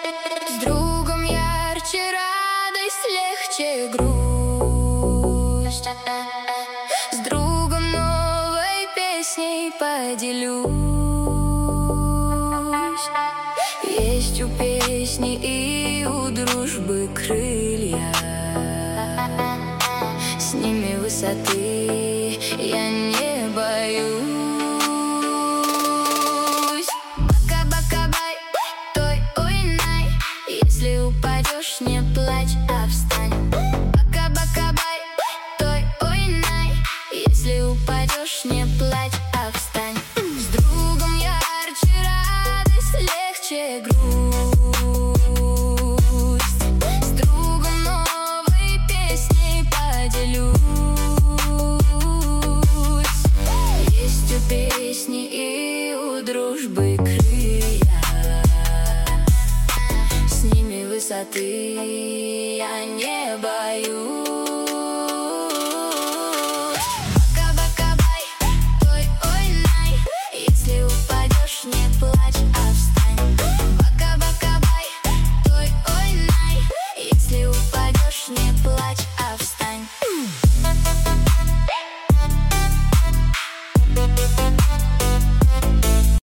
С другом ярче радость, легче грусть. С другом новой песней поделюсь. Есть у песни и у дружбы крылья, с ними высоты я не боюсь. Бака-бака-бай, той ой-най, если упадешь, не плачь, а встань. Бака-бака-бай, той ой-най, если упадешь, не плачь, а встань. С другом ярче радость, легче грусть. С другом новой песней поделюсь. Есть у песни и у дружбы крылья, с ними высоты я не боюсь.